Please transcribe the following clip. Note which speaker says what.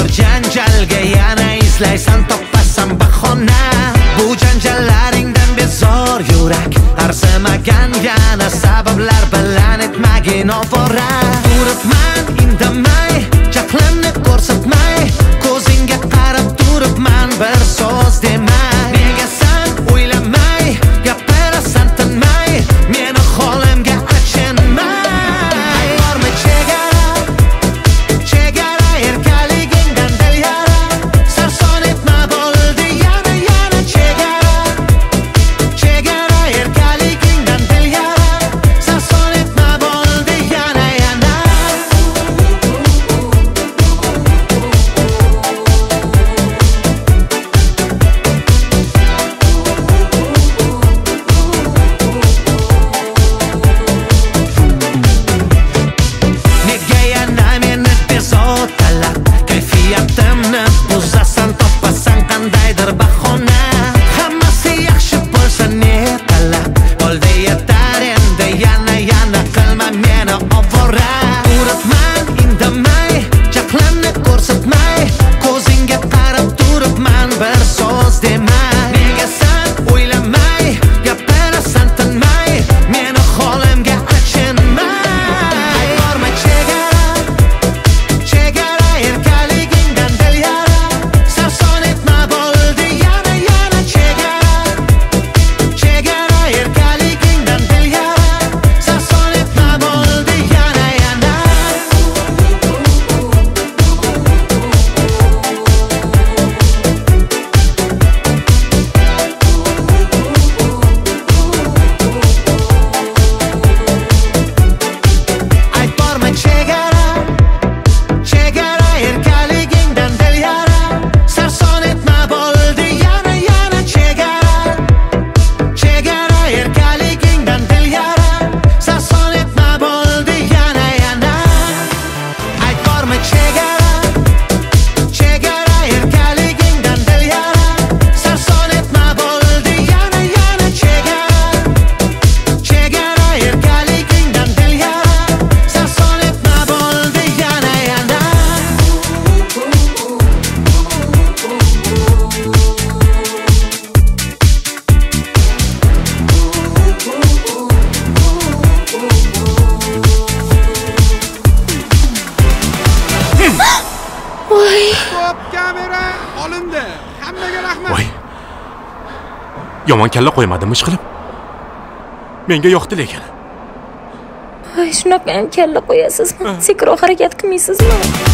Speaker 1: janjalga yana izlaysan topasan bahona. Bu janjallaringdan bezor yurak arzimagan yana sabablar bilan etmagin ovora. Turibman indamay, jahlimni ko'rsatmay, ko'zingga qarab turibman bir so'z demay. Negasan o'ylamay, gapirasan tinmay, meni holimga achinmay. Bormi chegara erkaligingdan dil yara, sarson etma bo'ldi yana chegara erkaligingdan dil yara, sarson etma bo'ldi yana. Nega yana meni bezotalab, kayfiyatimni buzasan, topasan qandaydir bahona. Hammasi yaxshi bo'lsa ne talab, bo'ldi yetar endi yana qilma meni ovora. Turibman indamay, jahlimni ko'rsatmay, ko'zingga qarab turibman bir so'z demay. Negasan o'ylamay, gapirasan tinmay, meni holimga achinmay. Bormi chegara erkaligingdan dil yara, sarson etma bo'ldi yana chegara erkaligingdan dil yara, sarson etma bo'ldi yana. Ay bormi chegara erkaligingdan dil yara, sarson etma bo'ldi yana chegara erkaligingdan dil yara, sarson etma bo'ldi yana. Ay bormi chegara erkaligingdan dil yara, sarson etma bo'ldi yana chegara erkaligingdan dil yara, sarson etma bo'ldi yana.
Speaker 2: Stop kamera olindi. Hammaga rahmat.
Speaker 3: Voy. Yomon kalla qo'ymadim ishqilib. Menga yoqdi lekin.
Speaker 4: Voy, shunaqa ham kalla qo'yasizmi? Sekiroq harakat qilmaysizmi?